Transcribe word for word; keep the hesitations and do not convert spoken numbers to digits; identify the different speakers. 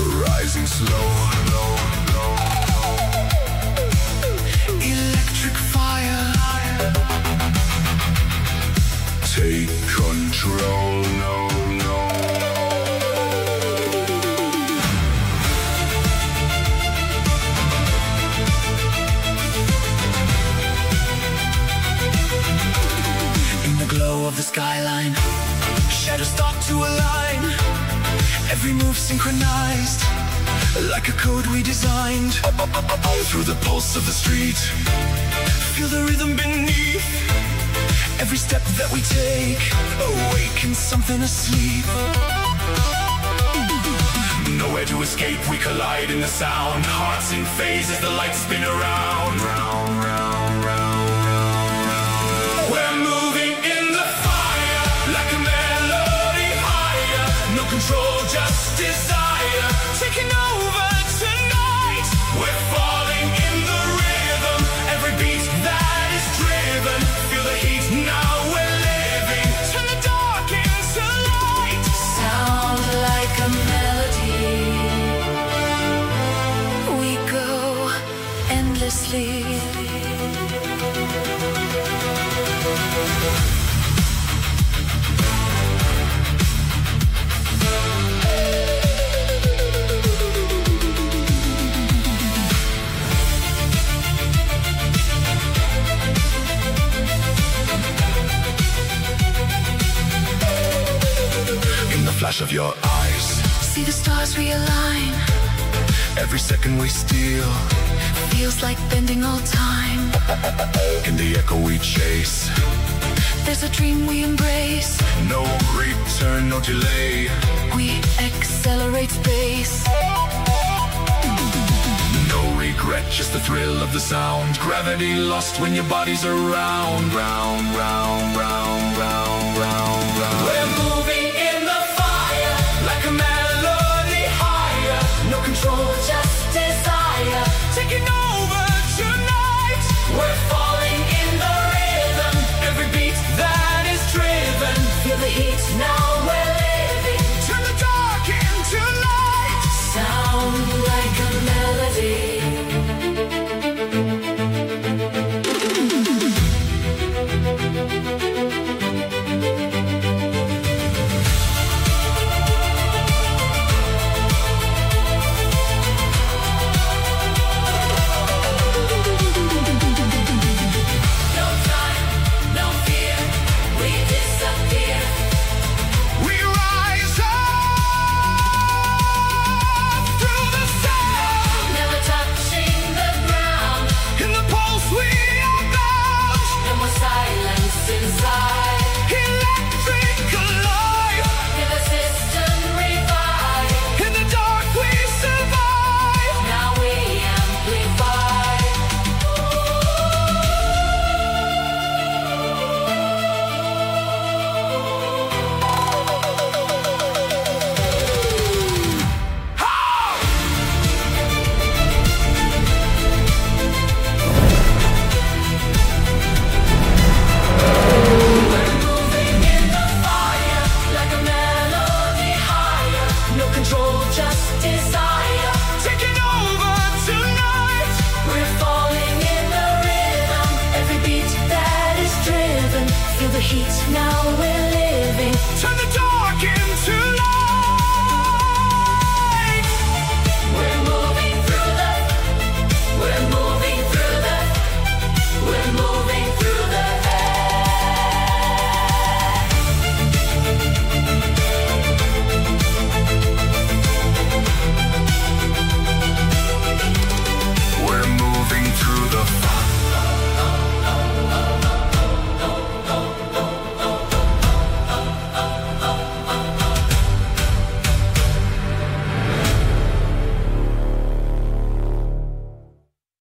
Speaker 1: rising slow. Electric fire, take control. No, no. In the glow of the skyline, shadows start to align. Every move synchronized, like a code we designed. Through the pulse of the street, feel the rhythm beneath. Every step that we take awakens something asleep. Nowhere to escape, we collide in the sound. Hearts in phase as the lights spin around. Round, round, round, round, round. We're moving in the fire, like a melody higher. No control, just desire, taking over tonight. We're falling in the rhythm, every beat that is driven. Feel the heat, now we're living. Turn the dark into light. Sound like a melody. We go endlessly. Flash of your eyes, see the stars realign. Every second we steal feels like bending all time. In the echo we chase, there's a dream we embrace. No return, no delay, we accelerate space. No regret, just the thrill of the sound. Gravity lost when your body's around. Round, round, round, round, round, round. We're moving in the fire, like a melody higher. No control, just desire, taking over tonight. We're falling in the rhythm, every beat that is driven. Feel the heat, now we're living. Turn the dark into light. Sound like a melody.
Speaker 2: Heat, now we're